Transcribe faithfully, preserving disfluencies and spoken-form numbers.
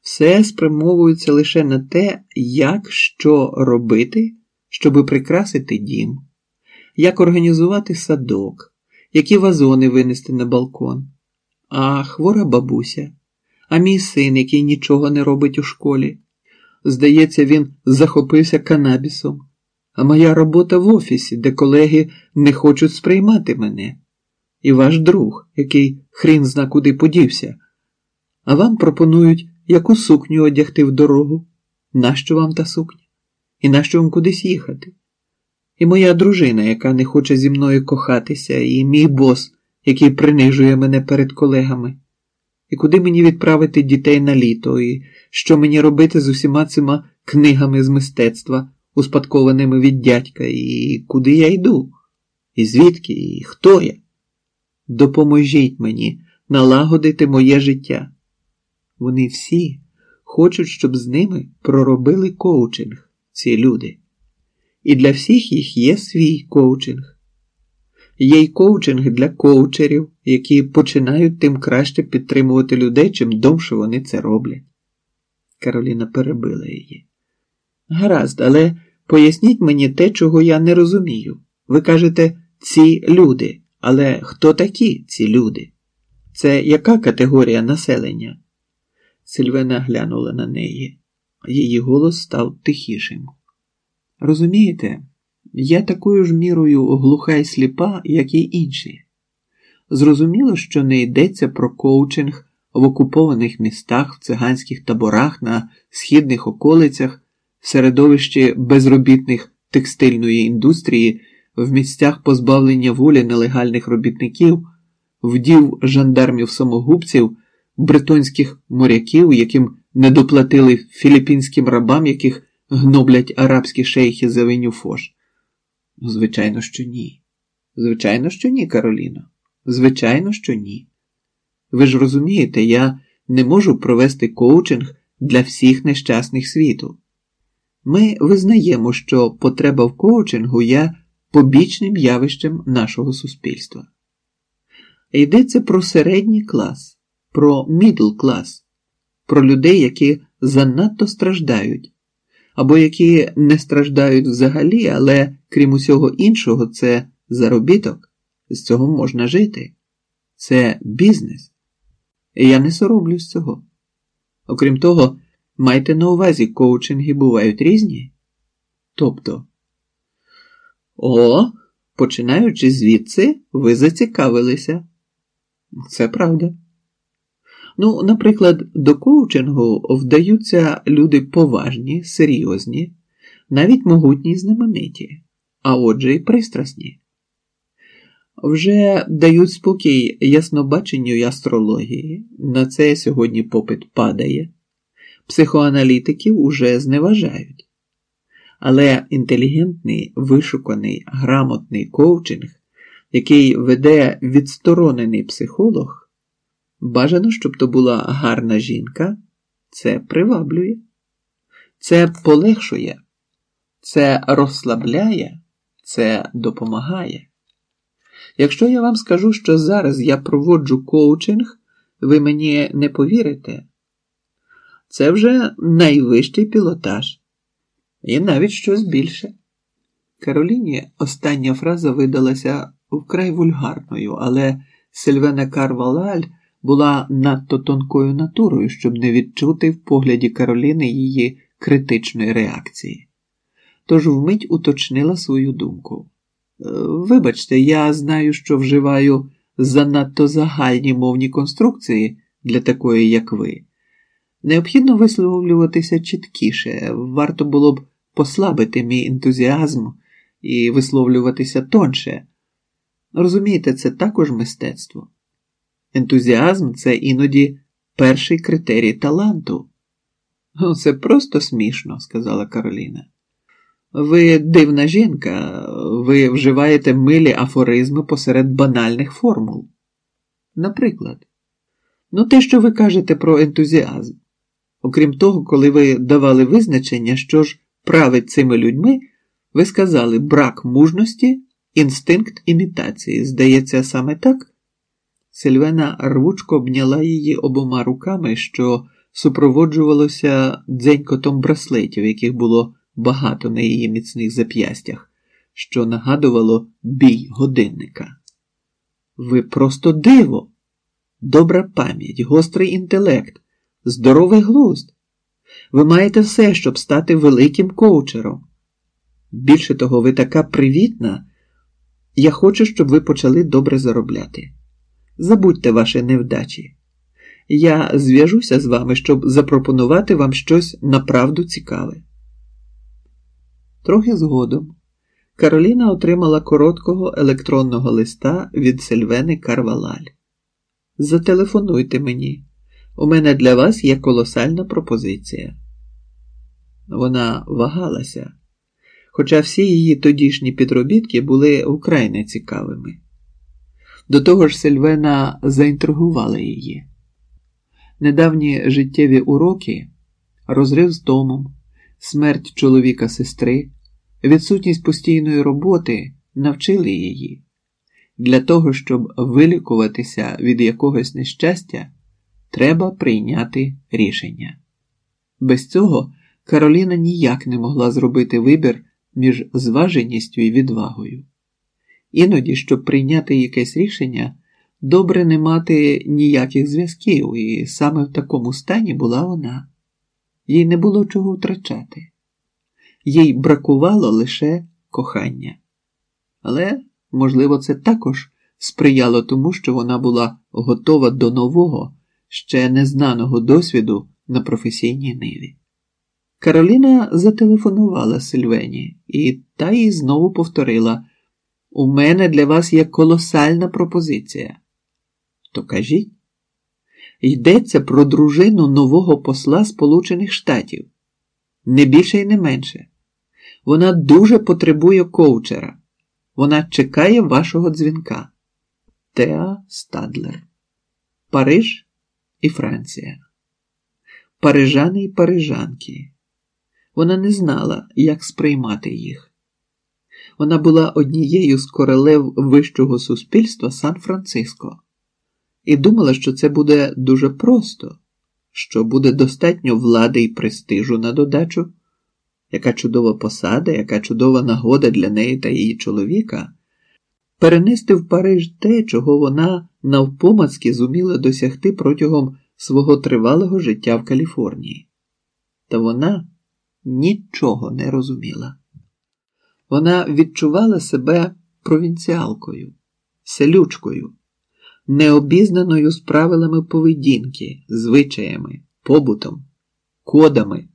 все спрямовується лише на те, як що робити, щоби прикрасити дім, як організувати садок, які вазони винести на балкон. А хвора бабуся, а мій син, який нічого не робить у школі. Здається, він захопився канабісом. А моя робота в офісі, де колеги не хочуть сприймати мене. І ваш друг, який хрін зна куди подівся. А вам пропонують, яку сукню одягти в дорогу. Нащо вам та сукня? І нащо вам кудись їхати? І моя дружина, яка не хоче зі мною кохатися, і мій бос, який принижує мене перед колегами. І куди мені відправити дітей на літо, і що мені робити з усіма цими книгами з мистецтва, успадкованими від дядька, і куди я йду? І звідки, і хто я? Допоможіть мені налагодити моє життя. Вони всі хочуть, щоб з ними проробили коучинг, ці люди. І для всіх їх є свій коучинг. Є й коучинг для коучерів, які починають тим краще підтримувати людей, чим довше вони це роблять. Кароліна перебила її. Гаразд, але поясніть мені те, чого я не розумію. Ви кажете, ці люди. Але хто такі ці люди? Це яка категорія населення? Сильвена глянула на неї. Її голос став тихішим. Розумієте, я такою ж мірою глуха й сліпа, як і інші. Зрозуміло, що не йдеться про коучинг в окупованих містах, в циганських таборах, на східних околицях, в середовищі безробітних текстильної індустрії, в місцях позбавлення волі нелегальних робітників, вдів жандармів-самогубців, бретонських моряків, яким не доплатили філіппінським рабам, яких гноблять арабські шейхи за виню фош. Звичайно, що ні. Звичайно, що ні, Кароліно. Звичайно, що ні. Ви ж розумієте, я не можу провести коучинг для всіх нещасних світу. Ми визнаємо, що потреба в коучингу є побічним явищем нашого суспільства. Йдеться про середній клас, про мідл клас, про людей, які занадто страждають, або які не страждають взагалі, але, крім усього іншого, це заробіток, з цього можна жити. Це бізнес. І я не сороблюсь цього. Окрім того, майте на увазі, коучинги бувають різні. Тобто, о, починаючи звідси, ви зацікавилися. Це правда. Ну, наприклад, до коучингу вдаються люди поважні, серйозні, навіть могутні й знамениті, а отже й пристрасні. Вже дають спокій яснобаченню й астрології, на це сьогодні попит падає, психоаналітиків уже зневажають. Але інтелігентний, вишуканий, грамотний коучинг, який веде відсторонений психолог, бажано, щоб то була гарна жінка, це приваблює, це полегшує, це розслабляє, це допомагає. Якщо я вам скажу, що зараз я проводжу коучинг, ви мені не повірите. Це вже найвищий пілотаж. І навіть щось більше. Кароліні остання фраза видалася вкрай вульгарною, але Сильвена Карвалаль була надто тонкою натурою, щоб не відчути в погляді Кароліни її критичної реакції. Тож вмить уточнила свою думку. Вибачте, я знаю, що вживаю занадто загальні мовні конструкції для такої, як ви. Необхідно висловлюватися чіткіше, варто було б послабити мій ентузіазм і висловлюватися тонше. Розумієте, це також мистецтво. Ентузіазм – це іноді перший критерій таланту. Це просто смішно, сказала Кароліна. Ви дивна жінка, ви вживаєте милі афоризми посеред банальних формул. Наприклад, ну те, що ви кажете про ентузіазм. Окрім того, коли ви давали визначення, що ж править цими людьми, ви сказали брак мужності, інстинкт імітації. Здається, саме так? Сильвена рвучко обняла її обома руками, що супроводжувалося дзенькотом браслетів, яких було багато на її міцних зап'ястях, що нагадувало бій годинника. Ви просто диво! Добра пам'ять, гострий інтелект, здоровий глузд. Ви маєте все, щоб стати великим коучером. Більше того, ви така привітна. Я хочу, щоб ви почали добре заробляти. Забудьте ваші невдачі. Я зв'яжуся з вами, щоб запропонувати вам щось направду цікаве. Трохи згодом Кароліна отримала короткого електронного листа від Сильвени Карвалаль. «Зателефонуйте мені. У мене для вас є колосальна пропозиція». Вона вагалася, хоча всі її тодішні підробітки були вкрай нецікавими. До того ж Сильвена заінтригувала її. Недавні життєві уроки, розрив з домом, смерть чоловіка-сестри, відсутність постійної роботи навчили її. Для того, щоб вилікуватися від якогось нещастя, треба прийняти рішення. Без цього Кароліна ніяк не могла зробити вибір між зваженістю і відвагою. Іноді, щоб прийняти якесь рішення, добре не мати ніяких зв'язків, і саме в такому стані була вона. Їй не було чого втрачати. Їй бракувало лише кохання. Але, можливо, це також сприяло тому, що вона була готова до нового, ще незнаного досвіду на професійній ниві. Кароліна зателефонувала Сильвені, і та їй знову повторила: «У мене для вас є колосальна пропозиція». То кажіть. Йдеться про дружину нового посла Сполучених Штатів. Не більше і не менше. Вона дуже потребує коучера. Вона чекає вашого дзвінка. Теа Стадлер. Париж і Франція. Парижани і парижанки. Вона не знала, як сприймати їх. Вона була однією з королев вищого суспільства Сан-Франциско і думала, що це буде дуже просто, що буде достатньо влади і престижу на додачу, яка чудова посада, яка чудова нагода для неї та її чоловіка, перенести в Париж те, чого вона навпомацьки зуміла досягти протягом свого тривалого життя в Каліфорнії. Та вона нічого не розуміла. Вона відчувала себе провінціалкою, селючкою, необізнаною з правилами поведінки, звичаями, побутом, кодами,